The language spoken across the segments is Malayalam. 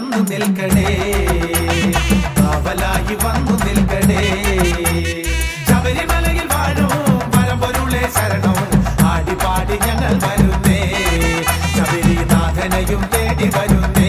വന്നു നിൽക്കണേ, കാവലായി വന്നു നിൽക്കണേ. ശബരിമലയിൽ വാഴും പരമ്പൊരുളെ ശരണം, ആടിപ്പാടി ഞങ്ങൾ വരുന്നേ, ശബരിനാഥനെയും തേടി വരുന്നേ.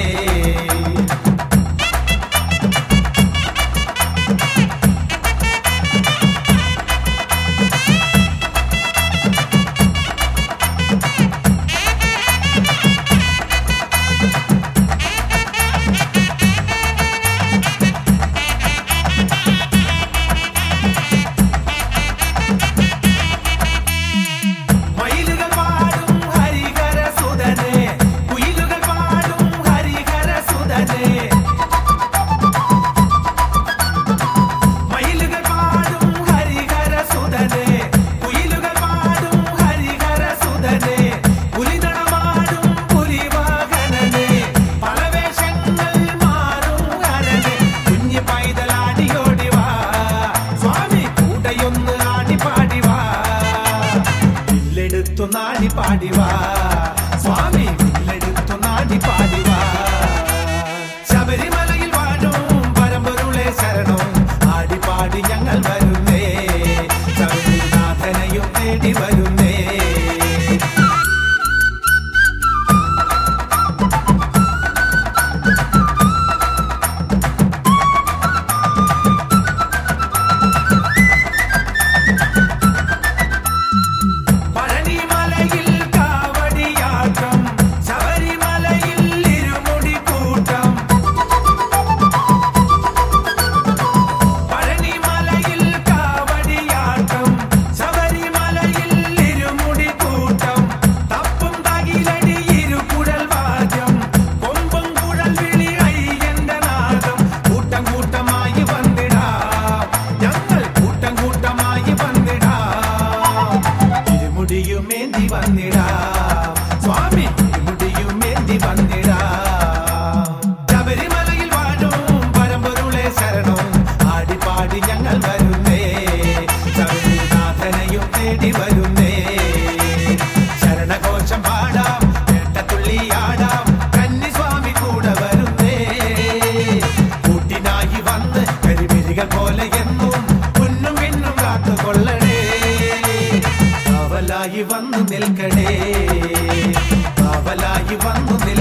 നാടി പാടിവാ സ്വാമി, വില്ലെടുത്തു നാടി പാടിവാ. ശബരിമലയിൽ വാഴും പരമ്പൊരുളെ ശരണം, ആടിപ്പാടി ഞങ്ങൾ വരുന്നേ, ശബരിനാഥനെയും തേടി വരുന്നേ. മുടിയുമേന്തി വന്നിടാ സ്വാമി, മുടിയുമേന്തി വന്നിടാ. ശബരിമലയിൽ വാഴും പരമ്പൊരുളെ ശരണം, ആടിപ്പാടി ഞങ്ങൾ വരുന്നേ, ശബരിനാഥനെയും തേടി വരുന്നേ. ശരണഘോഷം പാടാം, വേട്ടത്തുള്ളിയാടാം, കന്നിസ്വാമി കൂടെ വരുന്നേ. കൂട്ടിനായി വന്ന് കരിമിഴികൾ പോലെ എന്നും മുന്നും പിന്നും കാത്തുകൊള്ളണേ, കാവലായി വന്നു നിൽക്കണേ, കാവലായി വന്നു നിൽക്കണേ.